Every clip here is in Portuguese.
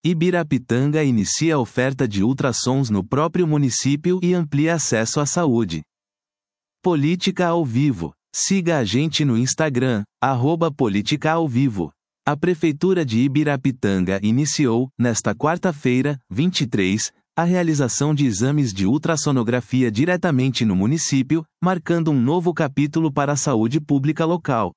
Ibirapitanga inicia a oferta de ultrassons no próprio município e amplia acesso à saúde. Política ao Vivo. Siga a gente no Instagram, @politicaauvivo. A Prefeitura de Ibirapitanga iniciou, nesta quarta-feira, 23, a realização de exames de ultrassonografia diretamente no município, marcando um novo capítulo para a saúde pública local.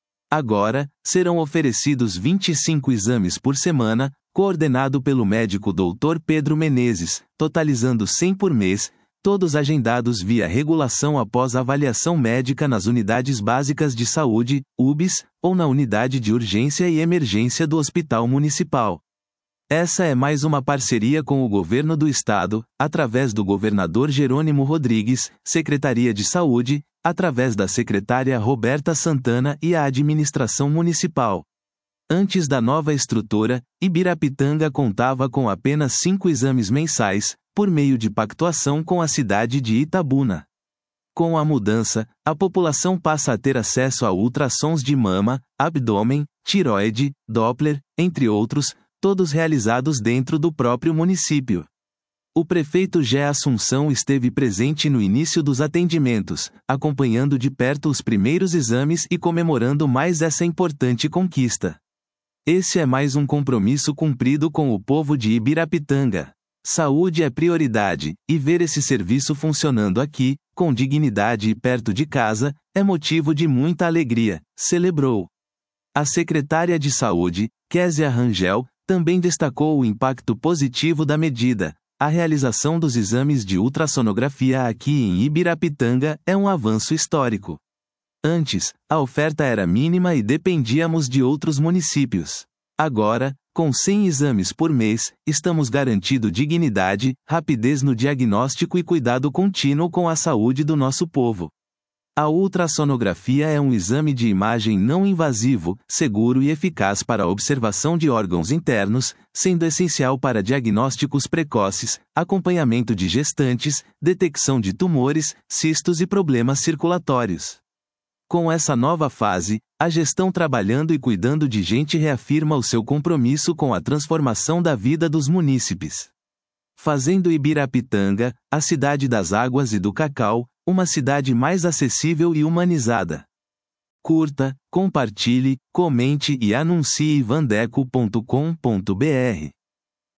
Agora, serão oferecidos 25 exames por semana, coordenado pelo médico Dr. Pedro Menezes, totalizando 100 por mês, todos agendados via regulação após avaliação médica nas unidades básicas de saúde, UBS, ou na unidade de urgência e emergência do Hospital Municipal. Essa é mais uma parceria com o Governo do Estado, através do governador Jerônimo Rodrigues, Secretaria de Saúde, através da secretária Roberta Santana e a administração municipal. Antes da nova estrutura, Ibirapitanga contava com apenas 5 exames mensais, por meio de pactuação com a cidade de Itabuna. Com a mudança, a população passa a ter acesso a ultrassons de mama, abdômen, tiroide, Doppler, entre outros, todos realizados dentro do próprio município. O prefeito Gé Assunção esteve presente no início dos atendimentos, acompanhando de perto os primeiros exames e comemorando mais essa importante conquista. Esse é mais um compromisso cumprido com o povo de Ibirapitanga. Saúde é prioridade, e ver esse serviço funcionando aqui, com dignidade e perto de casa, é motivo de muita alegria, celebrou. A secretária de Saúde, Késia Rangel, também destacou o impacto positivo da medida. A realização dos exames de ultrassonografia aqui em Ibirapitanga é um avanço histórico. Antes, a oferta era mínima e dependíamos de outros municípios. Agora, com 100 exames por mês, estamos garantindo dignidade, rapidez no diagnóstico e cuidado contínuo com a saúde do nosso povo. A ultrassonografia é um exame de imagem não invasivo, seguro e eficaz para a observação de órgãos internos, sendo essencial para diagnósticos precoces, acompanhamento de gestantes, detecção de tumores, cistos e problemas circulatórios. Com essa nova fase, a gestão trabalhando e cuidando de gente reafirma o seu compromisso com a transformação da vida dos munícipes. Fazendo Ibirapitanga, a cidade das águas e do cacau, uma cidade mais acessível e humanizada. Curta, compartilhe, comente e anuncie vandeco.com.br.